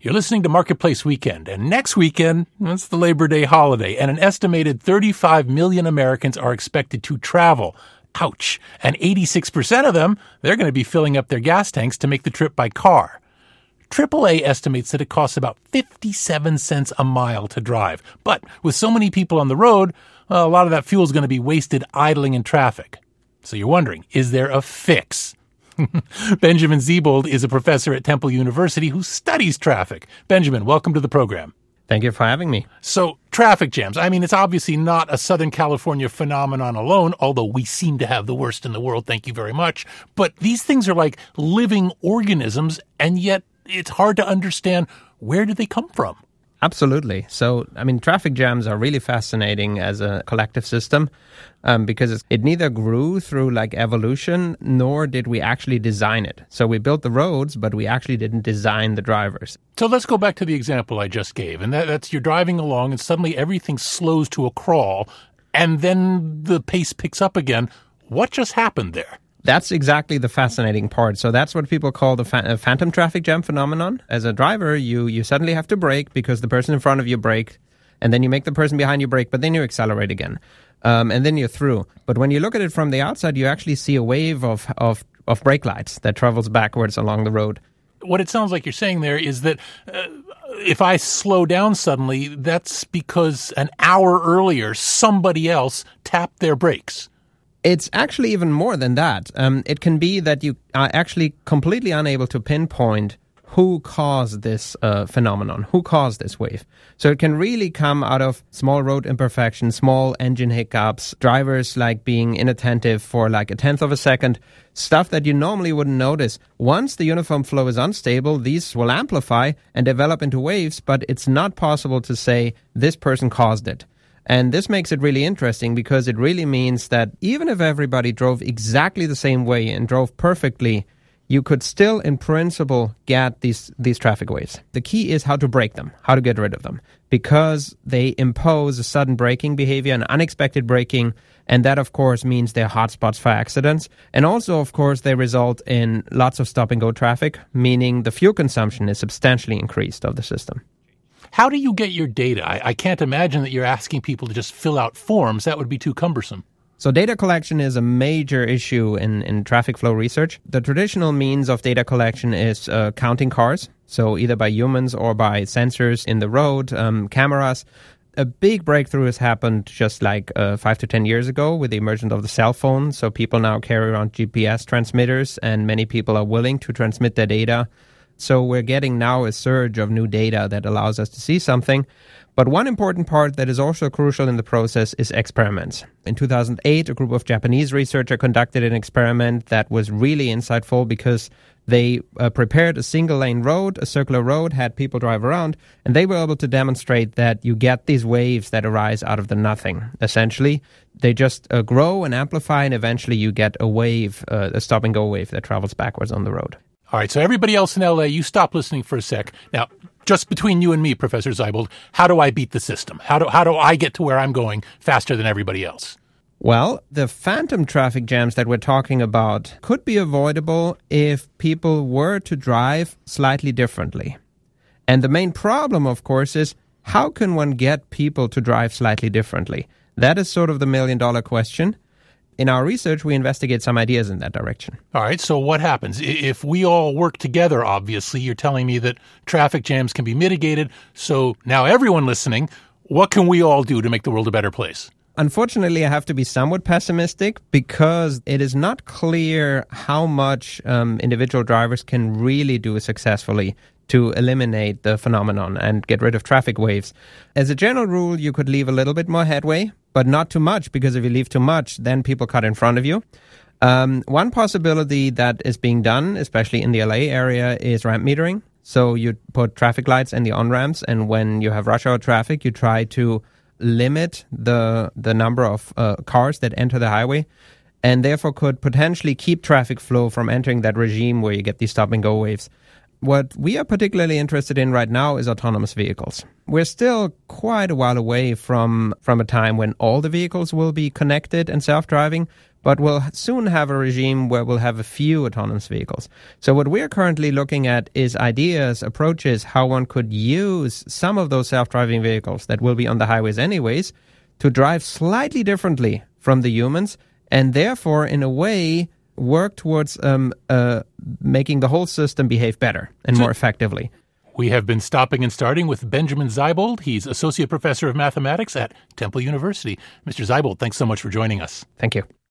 You're listening to Marketplace Weekend, and next weekend, it's the Labor Day holiday, and an estimated 35 million Americans are expected to travel. Ouch. And 86% of them, they're going to be filling up their gas tanks to make the trip by car. AAA estimates that it costs about 57 cents a mile to drive. But with so many people on the road, a lot of that fuel is going to be wasted idling in traffic. So you're wondering, is there a fix? Benjamin Siebold is a professor at Temple University who studies traffic. Benjamin, welcome to the program. Thank you for having me. So, traffic jams. I mean, it's obviously not a Southern California phenomenon alone, although we seem to have the worst in the world, thank you very much. But these things are like living organisms, and yet it's hard to understand where do they come from. Absolutely. So, I mean, traffic jams are really fascinating as a collective system because it neither grew through like evolution, nor did we actually design it. So we built the roads, but we actually didn't design the drivers. So let's go back to the example I just gave. And that's you're driving along and suddenly everything slows to a crawl and then the pace picks up again. What just happened there? That's exactly the fascinating part. So that's what people call the phantom traffic jam phenomenon. As a driver, you suddenly have to brake because the person in front of you braked, and then you make the person behind you brake, but then you accelerate again. And then you're through. But when you look at it from the outside, you actually see a wave of brake lights that travels backwards along the road. What it sounds like you're saying there is that if I slow down suddenly, that's because an hour earlier somebody else tapped their brakes. It's actually even more than that. It can be that you are actually completely unable to pinpoint who caused this phenomenon, who caused this wave. So it can really come out of small road imperfections, small engine hiccups, drivers like being inattentive for like a tenth of a second, stuff that you normally wouldn't notice. Once the uniform flow is unstable, these will amplify and develop into waves, but it's not possible to say this person caused it. And this makes it really interesting because it really means that even if everybody drove exactly the same way and drove perfectly, you could still, in principle, get these traffic waves. The key is how to break them, how to get rid of them, because they impose a sudden braking behavior, an unexpected braking, and that, of course, means they're hotspots for accidents. And also, of course, they result in lots of stop-and-go traffic, meaning the fuel consumption is substantially increased of the system. How do you get your data? I can't imagine that you're asking people to just fill out forms. That would be too cumbersome. So data collection is a major issue in traffic flow research. The traditional means of data collection is counting cars, so either by humans or by sensors in the road, cameras. A big breakthrough has happened just like 5 to 10 years ago with the emergence of the cell phone. So people now carry around GPS transmitters, and many people are willing to transmit their data. So we're getting now a surge of new data that allows us to see something. But one important part that is also crucial in the process is experiments. In 2008, a group of Japanese researchers conducted an experiment that was really insightful because they prepared a single-lane road, a circular road, had people drive around, and they were able to demonstrate that you get these waves that arise out of the nothing. Essentially, they just grow and amplify, and eventually you get a wave, a stop-and-go wave that travels backwards on the road. All right, so everybody else in L.A., you stop listening for a sec. Now, just between you and me, Professor Siebold, how do I beat the system? How do I get to where I'm going faster than everybody else? Well, the phantom traffic jams that we're talking about could be avoidable if people were to drive slightly differently. And the main problem, of course, is how can one get people to drive slightly differently? That is sort of the million-dollar question. In our research, we investigate some ideas in that direction. All right, so what happens? If we all work together, obviously, you're telling me that traffic jams can be mitigated. So now everyone listening, what can we all do to make the world a better place? Unfortunately, I have to be somewhat pessimistic because it is not clear how much individual drivers can really do successfully to eliminate the phenomenon and get rid of traffic waves. As a general rule, you could leave a little bit more headway, but not too much, because if you leave too much, then people cut in front of you. One possibility that is being done, especially in the LA area, is ramp metering. So you put traffic lights in the on-ramps, and when you have rush hour traffic, you try to limit the number of cars that enter the highway, and therefore could potentially keep traffic flow from entering that regime where you get these stop-and-go waves. What we are particularly interested in right now is autonomous vehicles. We're still quite a while away from a time when all the vehicles will be connected and self-driving, but we'll soon have a regime where we'll have a few autonomous vehicles. So what we're currently looking at is ideas, approaches, how one could use some of those self-driving vehicles that will be on the highways anyways to drive slightly differently from the humans, and therefore, in a way, work towards making the whole system behave better and more effectively. We have been stopping and starting with Benjamin Zeibold. He's Associate Professor of Mathematics at Temple University. Mr. Zeibold, thanks so much for joining us. Thank you.